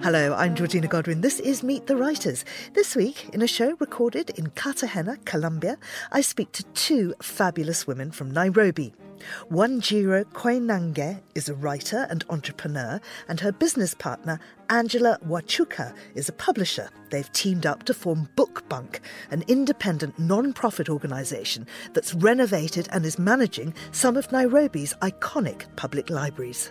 Hello, I'm Georgina Godwin. This is Meet the Writers. This week, in a show recorded in Cartagena, Colombia, I speak to two fabulous women from Nairobi. Wanjiru Koinange is a writer and entrepreneur, and her business partner, Angela Wachuka, is a publisher. They've teamed up to form BookBunk, an independent non-profit organisation that's renovated and is managing some of Nairobi's iconic public libraries.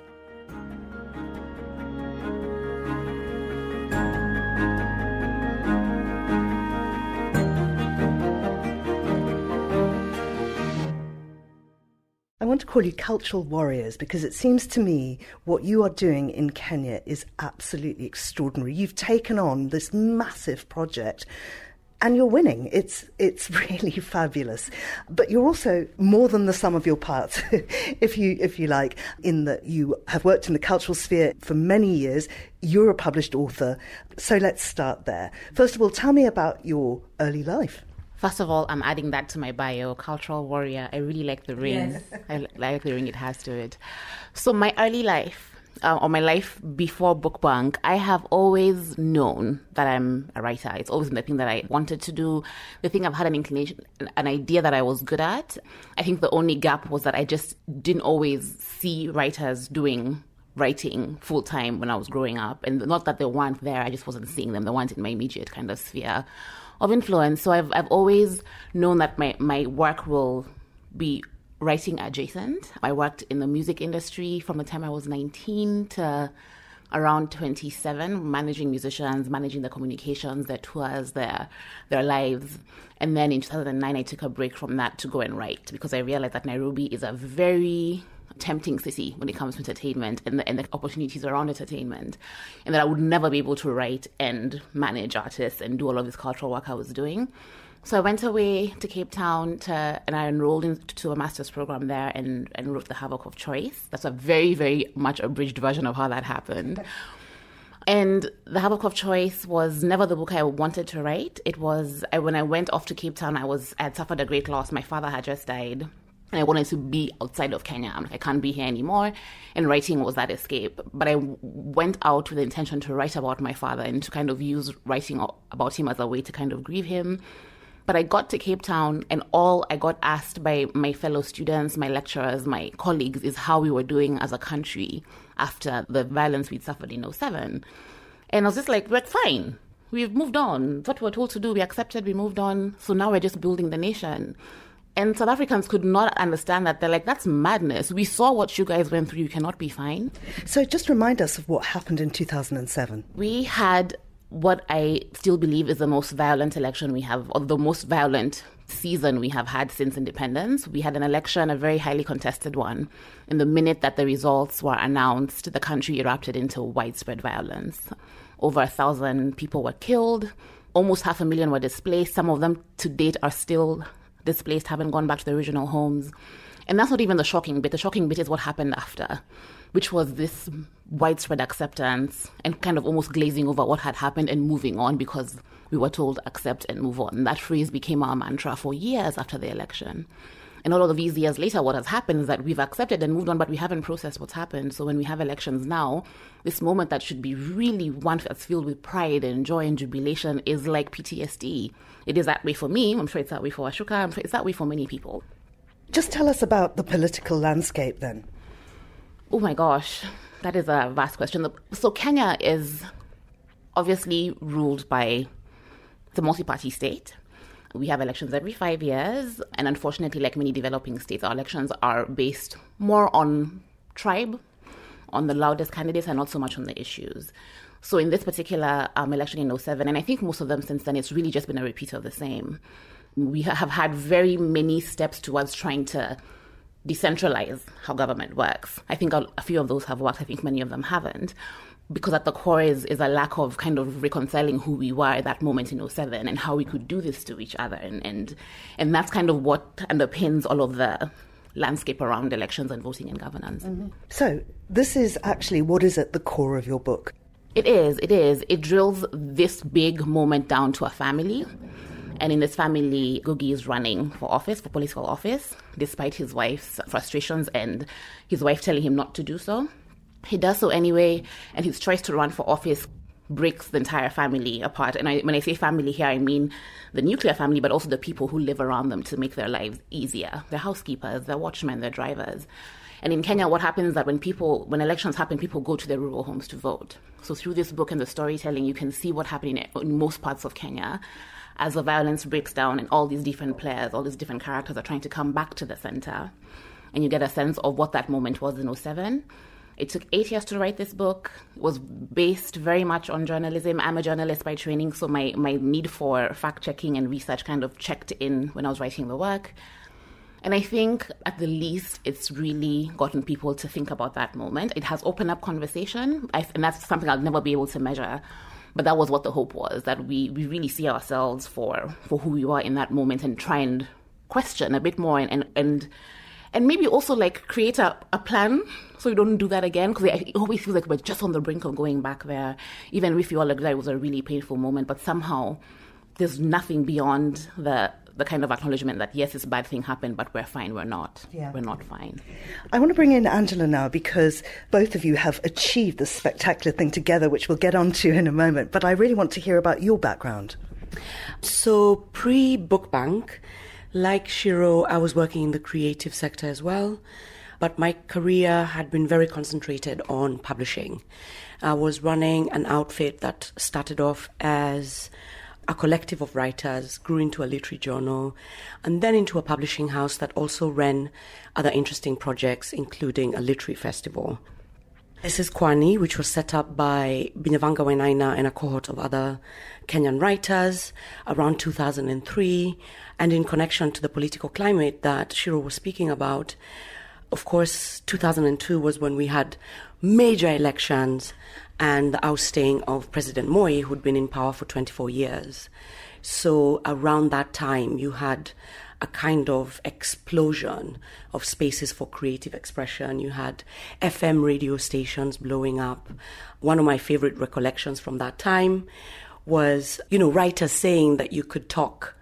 I want to call you cultural warriors because it seems to me what you are doing in Kenya is absolutely extraordinary. You've taken on this massive project and you're winning. It's really fabulous. But you're also more than the sum of your parts, if you like, in that you have worked in the cultural sphere for many years. You're a published author. So let's start there. First of all, tell me about your early life. First of all, I'm adding that to my bio, cultural warrior. I really like the ring. Yes. I like the ring it has to it. So my early life, or my life before BookBunk, I have always known that I'm a writer. It's always been the thing that I wanted to do, the thing I've had an inclination, an idea that I was good at. I think the only gap was that I just didn't always see writers doing writing full-time when I was growing up. And not that they weren't there, I just wasn't seeing them. They weren't in my immediate kind of sphere of influence. So I've always known that my work will be writing adjacent. I worked in the music industry from the time I was 19 to around 27, managing musicians, managing their communications, their tours, their lives. And then in 2009, I took a break from that to go and write because I realized that Nairobi is a very tempting city when it comes to entertainment and the opportunities around entertainment, and that I would never be able to write and manage artists and do all of this cultural work I was doing. So I went away to Cape Town and I enrolled into a master's program there and wrote The Havoc of Choice. That's a very, very much abridged version of how that happened. And The Havoc of Choice was never the book I wanted to write. It was, when I went off to Cape Town, I had suffered a great loss. My father had just died. And I wanted to be outside of Kenya. I'm like, I can't be here anymore. And writing was that escape. But I went out with the intention to write about my father and to kind of use writing about him as a way to kind of grieve him. But I got to Cape Town and all I got asked by my fellow students, my lecturers, my colleagues is how we were doing as a country after the violence we'd suffered in 2007. And I was just like, we're fine. We've moved on. What we were told to do, we accepted, we moved on. So now we're just building the nation. And South Africans could not understand that. They're like, that's madness. We saw what you guys went through. You cannot be fine. So just remind us of what happened in 2007. We had what I still believe is the most violent election we have, or the most violent season we have had since independence. We had an election, a very highly contested one. And the minute that the results were announced, the country erupted into widespread violence. Over 1,000 people were killed. Almost 500,000 were displaced. Some of them to date are still displaced, haven't gone back to their original homes. And that's not even the shocking bit. The shocking bit is what happened after, which was this widespread acceptance and kind of almost glazing over what had happened and moving on because we were told accept and move on. That phrase became our mantra for years after the election. And all of these years later, what has happened is that we've accepted and moved on, but we haven't processed what's happened. So when we have elections now, this moment that should be really one that's filled with pride and joy and jubilation is like PTSD. It is that way for me. I'm sure it's that way for Ashuka. I'm sure it's that way for many people. Just tell us about the political landscape then. Oh my gosh, that is a vast question. So Kenya is obviously ruled by the multi-party state. We have elections every 5 years, and unfortunately, like many developing states, our elections are based more on tribe, on the loudest candidates, and not so much on the issues. So in this particular election in 2007, and I think most of them since then, it's really just been a repeat of the same. We have had very many steps towards trying to decentralize how government works. I think a few of those have worked. I think many of them haven't. Because at the core is a lack of kind of reconciling who we were at that moment in 2007 and how we could do this to each other. And that's kind of what underpins all of the landscape around elections and voting and governance. Mm-hmm. So this is actually what is at the core of your book. It is. It drills this big moment down to a family. And in this family, Ngugi is running for office, for political office, despite his wife's frustrations and his wife telling him not to do so. He does so anyway, and his choice to run for office breaks the entire family apart. And when I say family here, I mean the nuclear family, but also the people who live around them to make their lives easier. Their housekeepers, their watchmen, their drivers. And in Kenya, what happens is that when elections happen, people go to their rural homes to vote. So through this book and the storytelling, you can see what's happening in most parts of Kenya as the violence breaks down and all these different players, all these different characters are trying to come back to the center. And you get a sense of what that moment was in 2007. It took 8 years to write this book. It was based very much on journalism. I'm a journalist by training, so my need for fact-checking and research kind of checked in when I was writing the work. And I think, at the least, it's really gotten people to think about that moment. It has opened up conversation, and that's something I'll never be able to measure. But that was what the hope was, that we really see ourselves for who we were in that moment and try and question a bit more and maybe also like create a plan so we don't do that again, because it always feels like we're just on the brink of going back there. Even if you all agree it was a really painful moment, but somehow there's nothing beyond the kind of acknowledgement that, yes, this bad thing happened, but we're fine, we're not. Yeah. We're not fine. I want to bring in Angela now, because both of you have achieved this spectacular thing together, which we'll get onto in a moment. But I really want to hear about your background. So pre-Book Bank, like Shiro, I was working in the creative sector as well. But my career had been very concentrated on publishing. I was running an outfit that started off as a collective of writers, grew into a literary journal, and then into a publishing house that also ran other interesting projects, including a literary festival. This is Kwani, which was set up by Binyavanga Wainaina and a cohort of other Kenyan writers around 2003. And in connection to the political climate that Shiro was speaking about, of course, 2002 was when we had major elections and the ousting of President Moi, who'd been in power for 24 years. So around that time, you had a kind of explosion of spaces for creative expression. You had FM radio stations blowing up. One of my favorite recollections from that time was, writers saying that you could talk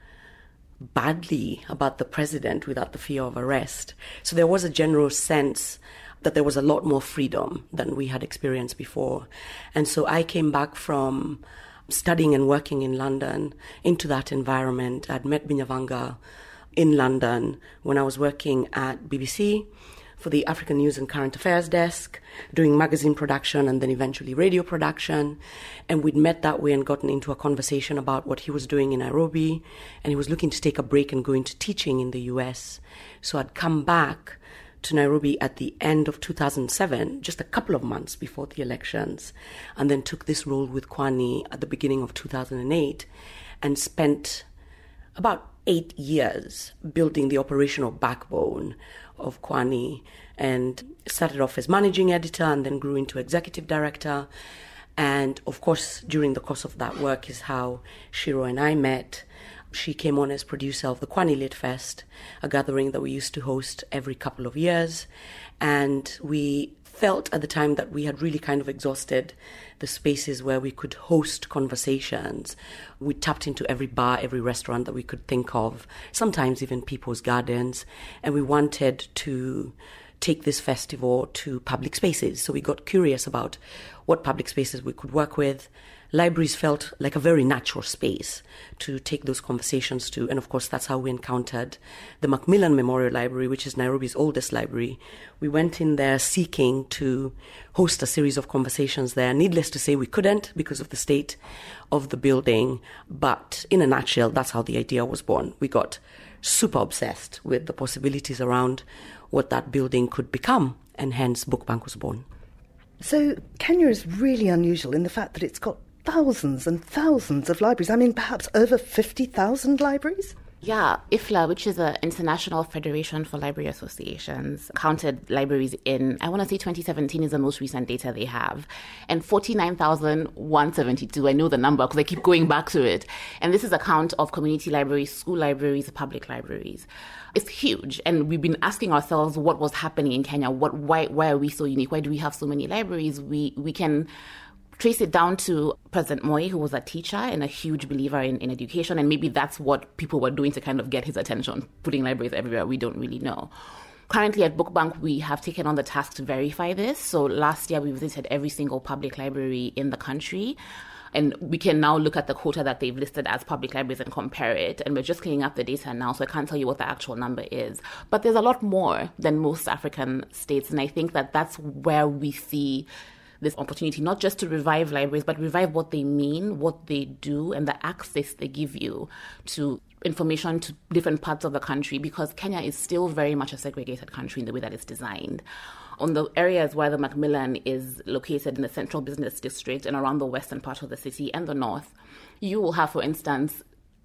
badly about the president without the fear of arrest. So there was a general sense that there was a lot more freedom than we had experienced before. And so I came back from studying and working in London into that environment. I'd met Binyavanga in London when I was working at BBC for the African News and Current Affairs desk, doing magazine production and then eventually radio production. And we'd met that way and gotten into a conversation about what he was doing in Nairobi. And he was looking to take a break and go into teaching in the US. So I'd come back to Nairobi at the end of 2007, just a couple of months before the elections, and then took this role with Kwani at the beginning of 2008 and spent about 8 years building the operational backbone of Kwani, and started off as managing editor and then grew into executive director. And of course, during the course of that work is how Shiro and I met. She came on as producer of the Kwani Lit Fest, a gathering that we used to host every couple of years. And we felt at the time that we had really kind of exhausted the spaces where we could host conversations. We tapped into every bar, every restaurant that we could think of, sometimes even people's gardens. And we wanted to take this festival to public spaces. So we got curious about what public spaces we could work with. Libraries felt like a very natural space to take those conversations to. And of course, that's how we encountered the Macmillan Memorial Library, which is Nairobi's oldest library. We went in there seeking to host a series of conversations there. Needless to say, we couldn't because of the state of the building. But in a nutshell, that's how the idea was born. We got super obsessed with the possibilities around what that building could become, and hence Book Bank was born. So Kenya is really unusual in the fact that it's got thousands and thousands of libraries. I mean, perhaps over 50,000 libraries? Yeah, IFLA, which is the International Federation for Library Associations, counted libraries in, I want to say 2017 is the most recent data they have, and 49,172. I know the number because I keep going back to it. And this is a count of community libraries, school libraries, public libraries. It's huge. And we've been asking ourselves what was happening in Kenya. Why are we so unique? Why do we have so many libraries? We can trace it down to President Moi, who was a teacher and a huge believer in education. And maybe that's what people were doing to kind of get his attention, putting libraries everywhere. We don't really know. Currently at Book Bank, we have taken on the task to verify this. So last year, we visited every single public library in the country. And we can now look at the quota that they've listed as public libraries and compare it. And we're just cleaning up the data now, so I can't tell you what the actual number is. But there's a lot more than most African states. And I think that that's where we see this opportunity, not just to revive libraries, but revive what they mean, what they do, and the access they give you to information to different parts of the country, because Kenya is still very much a segregated country in the way that it's designed. On the areas where the Macmillan is located in the central business district and around the western part of the city and the north, you will have, for instance,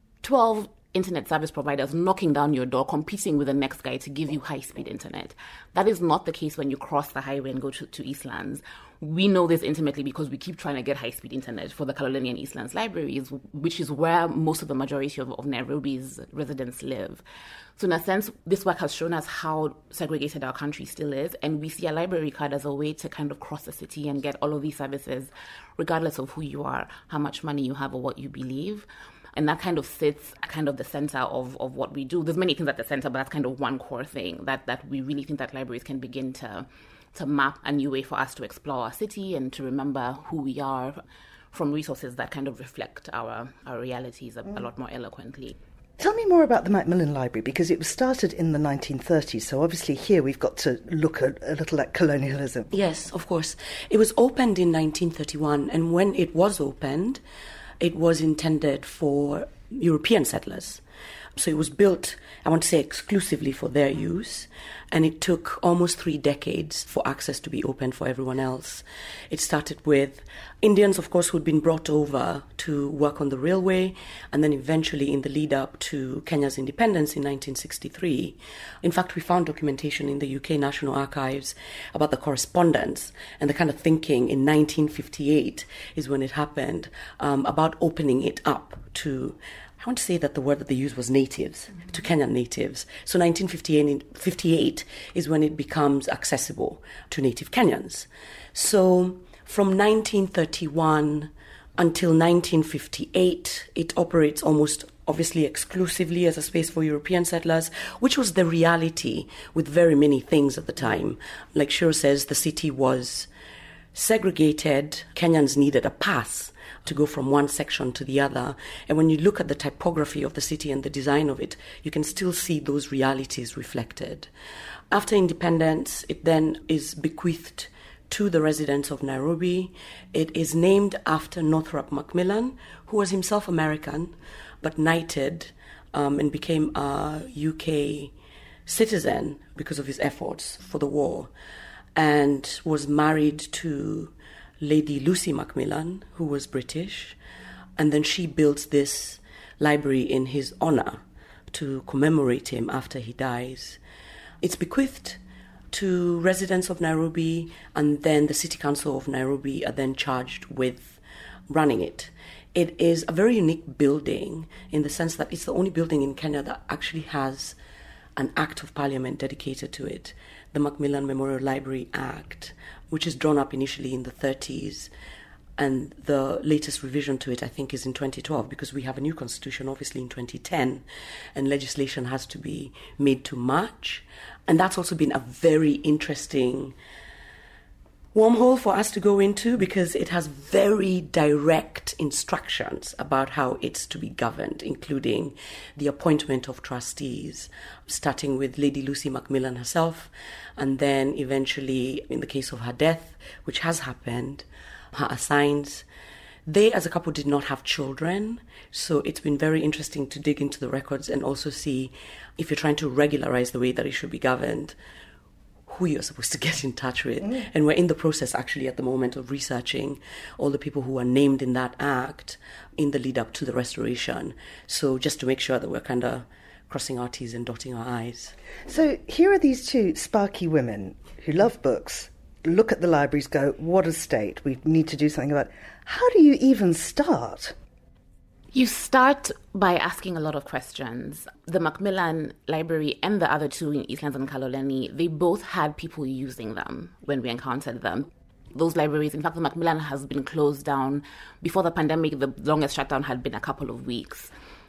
12 internet service providers knocking down your door, competing with the next guy to give you high-speed internet. That is not the case when you cross the highway and go to Eastlands. We know this intimately because we keep trying to get high-speed internet for the Kaloleni and Eastlands libraries, which is where most of the majority of Nairobi's residents live. So in a sense, this work has shown us how segregated our country still is, and we see a library card as a way to kind of cross the city and get all of these services, regardless of who you are, how much money you have, or what you believe. And that kind of sits at kind of the center of what we do. There's many things at the center, but that's kind of one core thing that we really think that libraries can begin to map a new way for us to explore our city and to remember who we are from resources that kind of reflect our realities a lot more eloquently. Tell me more about the Macmillan Library, because it was started in the 1930s, so obviously here we've got to look a little at colonialism. Yes, of course. It was opened in 1931, and when it was opened, it was intended for European settlers. So it was built, I want to say, exclusively for their use, and it took almost 3 decades for access to be opened for everyone else. It started with Indians, of course, who'd been brought over to work on the railway, and then eventually in the lead up to Kenya's independence in 1963. In fact, we found documentation in the UK National Archives about the correspondence and the kind of thinking in 1958 is when it happened, about opening it up to, I want to say that the word that they used was natives, to Kenyan natives. So 1958 is when it becomes accessible to native Kenyans. So from 1931 until 1958, it operates almost obviously exclusively as a space for European settlers, which was the reality with very many things at the time. Like Shiro says, the city was segregated. Kenyans needed a pass to go from one section to the other. And when you look at the typography of the city and the design of it, you can still see those realities reflected. After independence, it then is bequeathed to the residents of Nairobi. It is named after Northrop Macmillan, who was himself American, but knighted and became a UK citizen because of his efforts for the war, and was married to Lady Lucy Macmillan, who was British, and then she built this library in his honor to commemorate him after he dies. It's bequeathed to residents of Nairobi, and then the City Council of Nairobi are then charged with running it. It is a very unique building in the sense that it's the only building in Kenya that actually has an Act of Parliament dedicated to it, the Macmillan Memorial Library Act, which is drawn up initially in the 30s. And the latest revision to it, I think, is in 2012, because we have a new constitution, obviously, in 2010, and legislation has to be made to match. And that's also been a very interesting wormhole for us to go into, because it has very direct instructions about how it's to be governed, including the appointment of trustees, starting with Lady Lucy Macmillan herself, and then eventually, in the case of her death, which has happened, her assigns. They, as a couple, did not have children, so it's been very interesting to dig into the records and also see, if you're trying to regularize the way that it should be governed, who you're supposed to get in touch with. And we're in the process, actually, at the moment of researching all the people who are named in that act in the lead up to the restoration. So just to make sure that we're kind of crossing our T's and dotting our I's. So here are these two sparky women who love books, look at the libraries, go, what a state, we need to do something about it. How do you even start? You start by asking a lot of questions. The Macmillan Library and the other two in Eastlands and Kaloleni, they both had people using them when we encountered them. Those libraries, in fact, the Macmillan has been closed down. Before the pandemic, the longest shutdown had been a couple of weeks.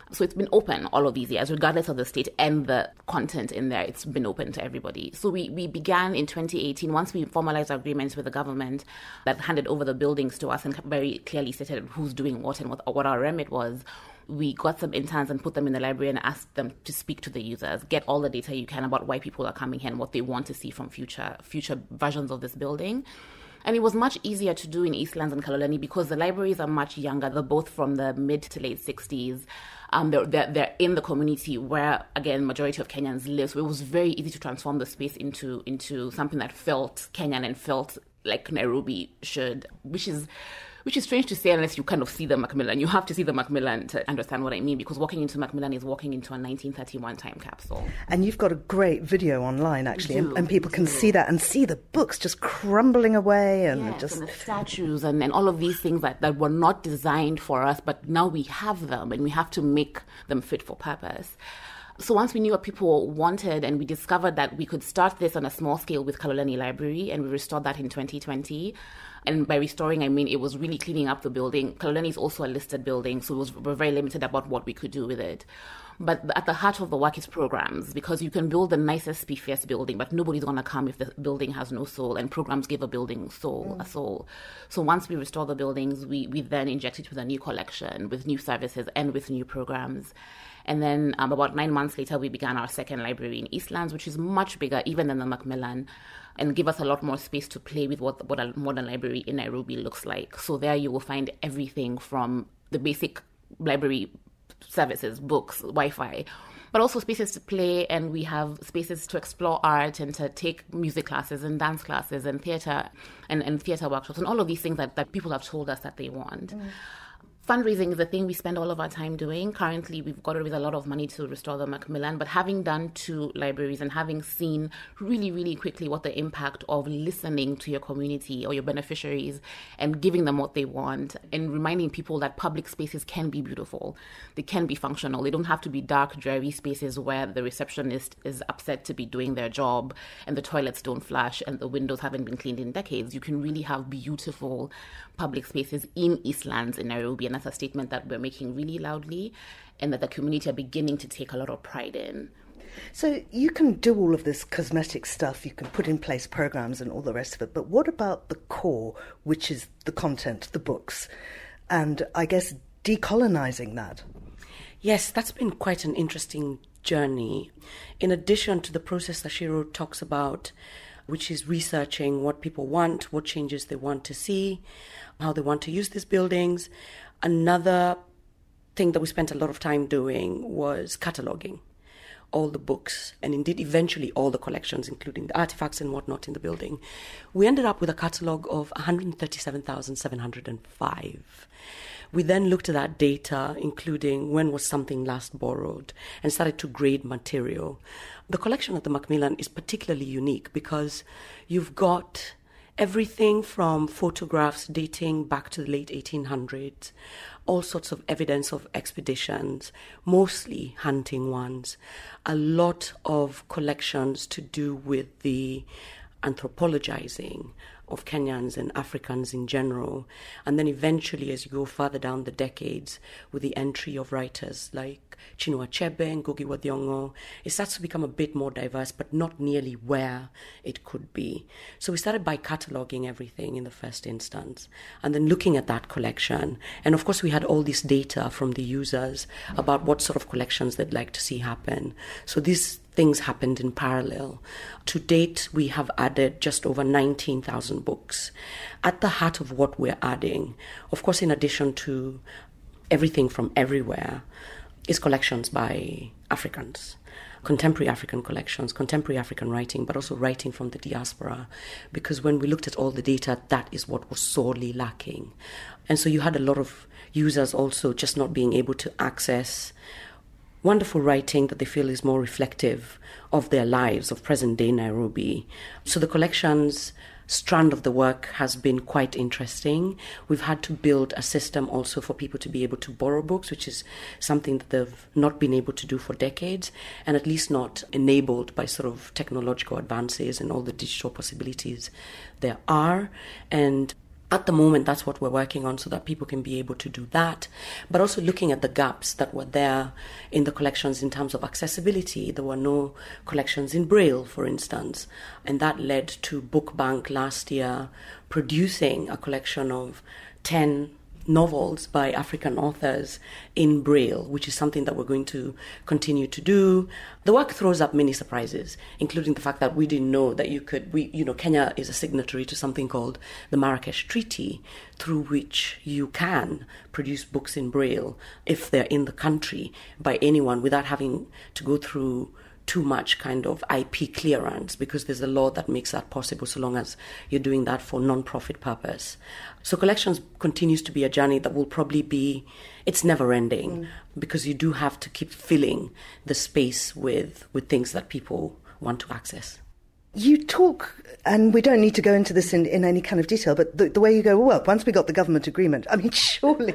So it's been open all of these years, regardless of the state and the content in there. It's been open to everybody. So we began in 2018, once we formalized our agreements with the government that handed over the buildings to us and very clearly stated who's doing what and what our remit was. We got some interns and put them in the library and asked them to speak to the users, get all the data you can about why people are coming here and what they want to see from future versions of this building. And it was much easier to do in Eastlands and Kaloleni because the libraries are much younger. They're both from the mid to late 60s. They're in the community where, again, majority of Kenyans live. So it was very easy to transform the space into something that felt Kenyan and felt like Nairobi should, which is strange to say unless you kind of see the Macmillan. You have to see the Macmillan to understand what I mean, because walking into Macmillan is walking into a 1931 time capsule. And you've got a great video online, actually, and people can see that and see the books just crumbling away and and the statues and all of these things that were not designed for us, but now we have them and we have to make them fit for purpose. So once we knew what people wanted and we discovered that we could start this on a small scale with Kaloleni Library, and we restored that in 2020. And by restoring, I mean it was really cleaning up the building. Kaloleni is also a listed building, so we're very limited about what we could do with it. But at the heart of the work is programs, because you can build the nicest, beefiest building, but nobody's going to come if the building has no soul, and programs give a building a soul. So once we restore the buildings, we then inject it with a new collection, with new services, and with new programs. And then about 9 months later, we began our second library in Eastlands, which is much bigger even than the Macmillan, and give us a lot more space to play with what a modern library in Nairobi looks like. So there you will find everything from the basic library services, books, Wi-Fi, but also spaces to play, and we have spaces to explore art and to take music classes and dance classes and theatre and theatre workshops and all of these things that people have told us that they want. Fundraising is a thing we spend all of our time doing. Currently, we've got to raise a lot of money to restore the Macmillan, but having done 2 libraries and having seen really, really quickly what the impact of listening to your community or your beneficiaries and giving them what they want and reminding people that public spaces can be beautiful. They can be functional. They don't have to be dark, dreary spaces where the receptionist is upset to be doing their job and the toilets don't flush and the windows haven't been cleaned in decades. You can really have beautiful public spaces in Eastlands in Nairobi, and that's a statement that we're making really loudly and that the community are beginning to take a lot of pride in. So you can do all of this cosmetic stuff, you can put in place programs and all the rest of it, but what about the core, which is the content, the books, and I guess decolonizing that? Yes, that's been quite an interesting journey. In addition to the process that Shiro talks about, which is researching what people want, what changes they want to see, how they want to use these buildings. Another thing that we spent a lot of time doing was cataloguing all the books and indeed eventually all the collections, including the artifacts and whatnot in the building. We ended up with a catalogue of 137,705. We then looked at that data, including when was something last borrowed, and started to grade material. The collection at the Macmillan is particularly unique because you've got everything from photographs dating back to the late 1800s, all sorts of evidence of expeditions, mostly hunting ones, a lot of collections to do with the anthropologizing of Kenyans and Africans in general. And then eventually, as you go further down the decades, with the entry of writers like Chinua Achebe and Ngugi wa Thiong'o, it starts to become a bit more diverse, but not nearly where it could be. So we started by cataloguing everything in the first instance, and then looking at that collection. And of course, we had all this data from the users about what sort of collections they'd like to see happen. So these things happened in parallel. To date, we have added just over 19,000 books. At the heart of what we're adding, of course, in addition to everything from everywhere, is collections by Africans, contemporary African collections, contemporary African writing, but also writing from the diaspora. Because when we looked at all the data, that is what was sorely lacking. And so you had a lot of users also just not being able to access wonderful writing that they feel is more reflective of their lives, of present-day Nairobi. So the collections strand of the work has been quite interesting. We've had to build a system also for people to be able to borrow books, which is something that they've not been able to do for decades, and at least not enabled by sort of technological advances and all the digital possibilities there are. And At the moment, that's what we're working on so that people can be able to do that. But also looking at the gaps that were there in the collections in terms of accessibility. There were no collections in Braille, for instance. And that led to Book Bank last year producing a collection of 10 novels by African authors in Braille, which is something that we're going to continue to do. The work throws up many surprises, including the fact that we didn't know that Kenya is a signatory to something called the Marrakesh Treaty, through which you can produce books in Braille if they're in the country by anyone without having to go through too much kind of IP clearance, because there's a law that makes that possible so long as you're doing that for non-profit purpose. So collections continues to be a journey that will probably be, it's never ending, because you do have to keep filling the space with things that people want to access. You talk, and we don't need to go into this in any kind of detail, but the way you go, well, once we got the government agreement, I mean, surely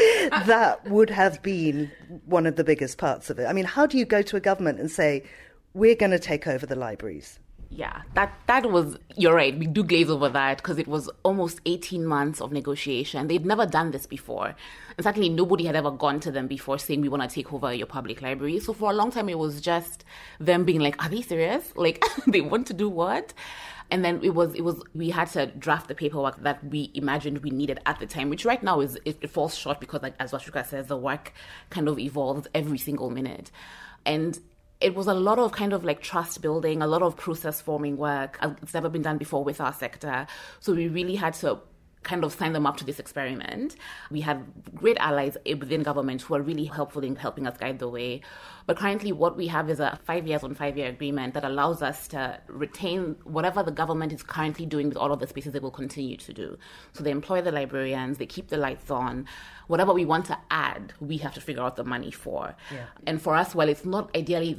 that would have been one of the biggest parts of it. I mean, how do you go to a government and say, we're going to take over the libraries? Yeah, that was, you're right, we do glaze over that because it was almost 18 months of negotiation. They'd never done this before. And certainly nobody had ever gone to them before saying, we want to take over your public library. So for a long time, it was just them being like, are they serious? Like, they want to do what? And then we had to draft the paperwork that we imagined we needed at the time, which right now it falls short because, like, as Washika says, the work kind of evolves every single minute. And it was a lot of kind of like trust building, a lot of process forming work. It's never been done before with our sector. So we really had to kind of sign them up to this experiment. We had great allies within government who are really helpful in helping us guide the way. But currently what we have is a 5 years on 5 year agreement that allows us to retain whatever the government is currently doing with all of the spaces they will continue to do. So they employ the librarians, they keep the lights on. Whatever we want to add, we have to figure out the money for. Yeah. And for us, well, it's not ideally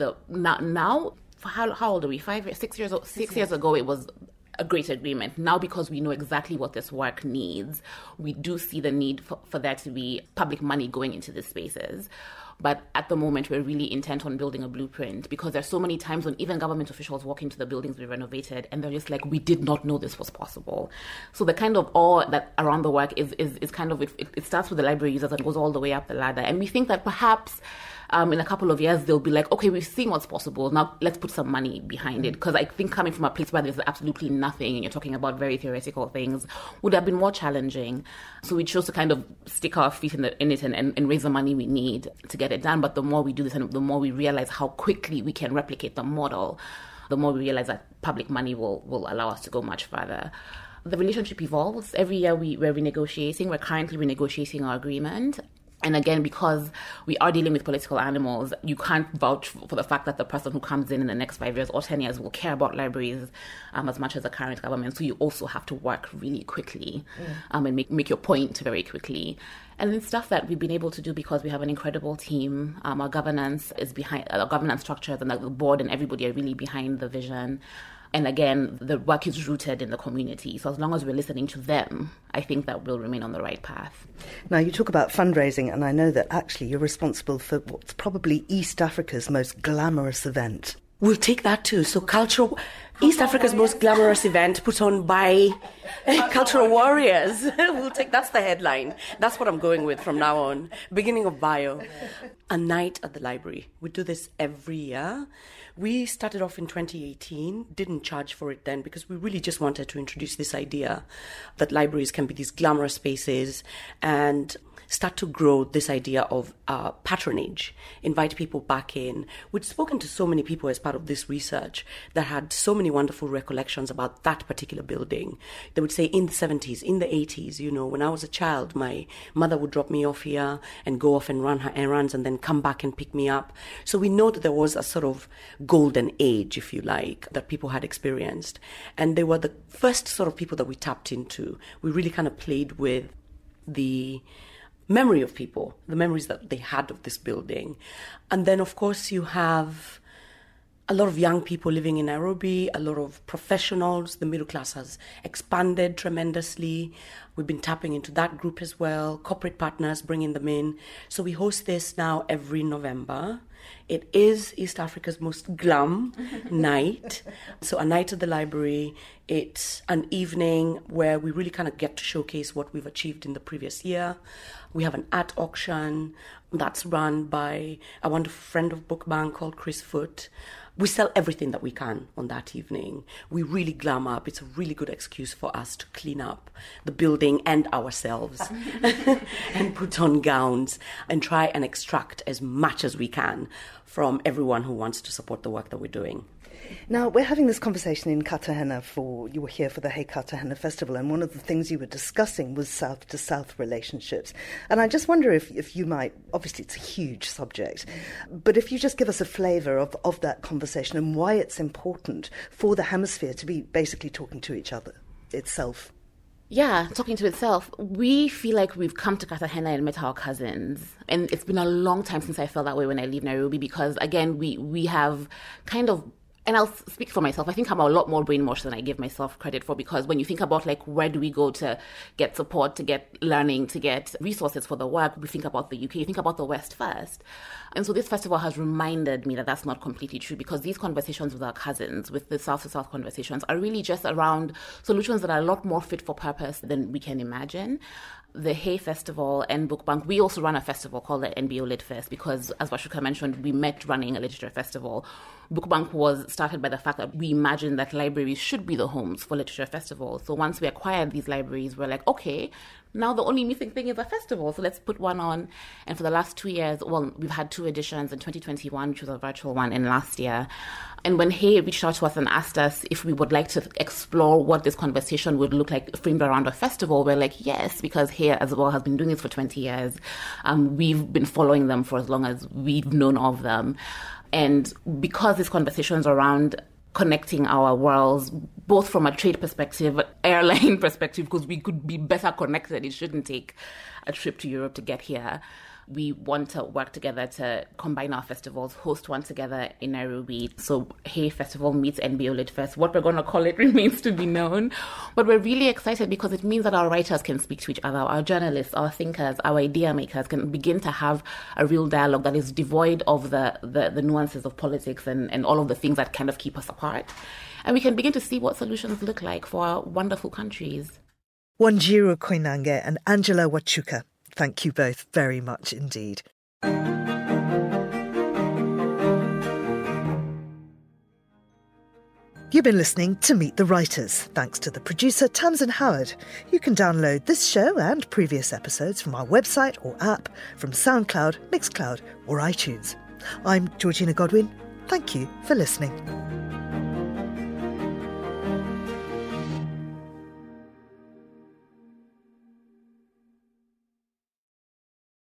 now how old are we? 5 years, 6 years, 6 years ago, it was a great agreement. Now, because we know exactly what this work needs, we do see the need for there to be public money going into these spaces. But at the moment, we're really intent on building a blueprint because there's so many times when even government officials walk into the buildings we renovated and they're just like, we did not know this was possible. So the kind of awe that around the work is kind of, it starts with the library users and goes all the way up the ladder. And we think that perhaps in a couple of years, they'll be like, okay, we've seen what's possible. Now let's put some money behind it. Because I think coming from a place where there's absolutely nothing and you're talking about very theoretical things would have been more challenging. So we chose to kind of stick our feet in it and raise the money we need to get it done. But the more we do this and the more we realize how quickly we can replicate the model, the more we realize that public money will allow us to go much further. The relationship evolves. Every year we're renegotiating. We're currently renegotiating our agreement. And again, because we are dealing with political animals, you can't vouch for the fact that the person who comes in the next 5 years or 10 years will care about libraries as much as the current government. So you also have to work really quickly and make your point very quickly. And then stuff that we've been able to do because we have an incredible team. Our governance is behind, our governance structures and the board and everybody are really behind the vision. And again, the work is rooted in the community. So as long as we're listening to them, I think that we'll remain on the right path. Now, you talk about fundraising, and I know that actually you're responsible for what's probably East Africa's most glamorous event. We'll take that too. So East Africa's most glamorous event put on by cultural warriors. That's the headline. That's what I'm going with from now on. Beginning of bio. A night at the library. We do this every year. We started off in 2018, didn't charge for it then because we really just wanted to introduce this idea that libraries can be these glamorous spaces and start to grow this idea of patronage, invite people back in. We'd spoken to so many people as part of this research that had so many wonderful recollections about that particular building. They would say in the 70s, in the 80s, when I was a child, my mother would drop me off here and go off and run her errands and then come back and pick me up. So we know that there was a sort of golden age, if you like, that people had experienced. And they were the first sort of people that we tapped into. We really kind of played with the memory of people, the memories that they had of this building. And then, of course, you have a lot of young people living in Nairobi, a lot of professionals. The middle class has expanded tremendously. We've been tapping into that group as well, corporate partners, bringing them in. So we host this now every November. It is East Africa's most glam night. So a night at the library. It's an evening where we really kind of get to showcase what we've achieved in the previous year. We have an art auction that's run by a wonderful friend of Book Bank called Chris Foote. We sell everything that we can on that evening. We really glam up. It's a really good excuse for us to clean up the building and ourselves and put on gowns and try and extract as much as we can from everyone who wants to support the work that we're doing. Now, we're having this conversation in Cartagena you were here for the Hey Cartagena Festival, and one of the things you were discussing was South-to-South relationships. And I just wonder if you might, obviously it's a huge subject, but if you just give us a flavour of that conversation and why it's important for the hemisphere to be basically talking to each other itself. Yeah, talking to itself. We feel like we've come to Cartagena and met our cousins. And it's been a long time since I felt that way when I leave Nairobi because, again, we have kind of... And I'll speak for myself. I think I'm a lot more brainwashed than I give myself credit for because when you think about like where do we go to get support, to get learning, to get resources for the work, we think about the UK, you think about the West first. And so this festival has reminded me that that's not completely true because these conversations with our cousins, with the South-to-South conversations, are really just around solutions that are a lot more fit for purpose than we can imagine. The Hey Festival and Book Bank, we also run a festival called the NBO Lit Fest because, as Washuka mentioned, we met running a literature festival. Book Bank was started by the fact that we imagined that libraries should be the homes for literature festivals. So once we acquired these libraries, we're like, okay, now the only missing thing is a festival, so let's put one on. And for the last 2 years, well, we've had 2 editions in 2021, which was a virtual one, and last year. And when Hey reached out to us and asked us if we would like to explore what this conversation would look like framed around a festival, we're like, yes, because Hey as well has been doing this for 20 years. We've been following them for as long as we've known of them. And because these conversations around connecting our worlds, both from a trade perspective, airline perspective, because we could be better connected. It shouldn't take a trip to Europe to get here. We want to work together to combine our festivals, host one together in Nairobi. So Hey Festival meets NBO Lit Fest. What we're going to call it remains to be known. But we're really excited because it means that our writers can speak to each other, our journalists, our thinkers, our idea makers can begin to have a real dialogue that is devoid of the nuances of politics and all of the things that kind of keep us apart. And we can begin to see what solutions look like for our wonderful countries. Wanjiru Koinange and Angela Wachuka. Thank you both very much indeed. You've been listening to Meet the Writers, thanks to the producer Tamsin Howard. You can download this show and previous episodes from our website or app, from SoundCloud, Mixcloud or iTunes. I'm Georgina Godwin. Thank you for listening.